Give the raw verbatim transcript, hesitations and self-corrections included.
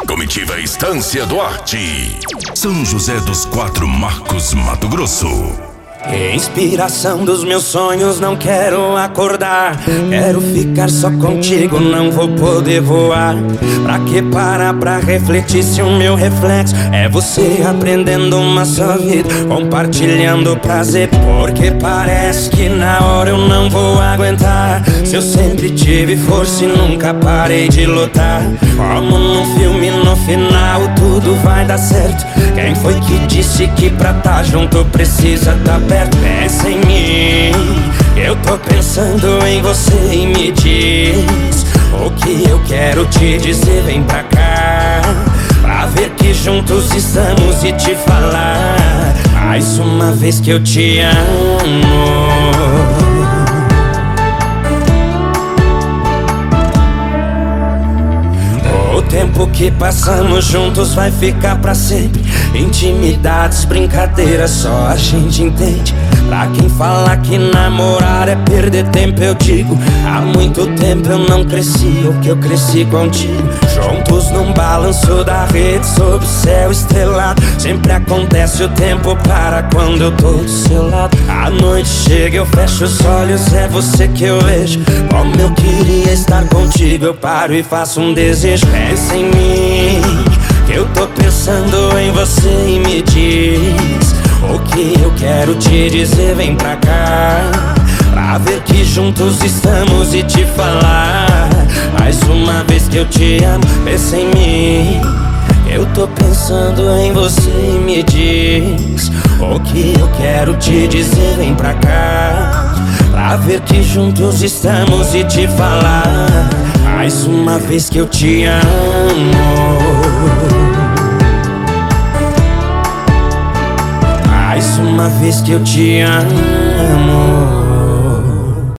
Comitiva Estância Duarte, São José dos Quatro Marcos, Mato Grosso. Inspiração dos meus sonhos, não quero acordar. Quero ficar só contigo, não vou poder voar. Pra que parar pra refletir se o meu reflexo é você aprendendo uma só vida, compartilhando prazer. Porque parece que na hora eu não vou aguentar. Se eu sempre tive força e nunca parei de lutar. Como num filme, no final tudo vai dar certo. Quem foi que disse que pra tá junto precisa tá perto? Pensa em mim, eu tô pensando em você e me diz o que eu quero te dizer, vem pra cá, pra ver que juntos estamos e te falar mais uma vez que eu te amo. O tempo que passamos juntos vai ficar pra sempre. Intimidades, brincadeiras, só a gente entende. Pra quem fala que namorar é perder tempo, eu digo, há muito tempo eu não cresci o que eu cresci contigo. Juntos num balanço da rede sob o céu estrelado. Sempre acontece, o tempo para quando eu tô do seu lado. A noite chega, eu fecho os olhos, é você que eu vejo. Como eu queria estar contigo, eu paro e faço um desejo. Pensa em mim, que eu tô pensando em você e me diz o que eu quero te dizer, vem pra cá, pra ver que juntos estamos e te falar mais uma vez que eu te amo. Pensa em mim, eu tô pensando em você e me diz o que eu quero te dizer, vem pra cá, pra ver que juntos estamos e te falar mais uma vez que eu te amo. Mais uma vez que eu te amo.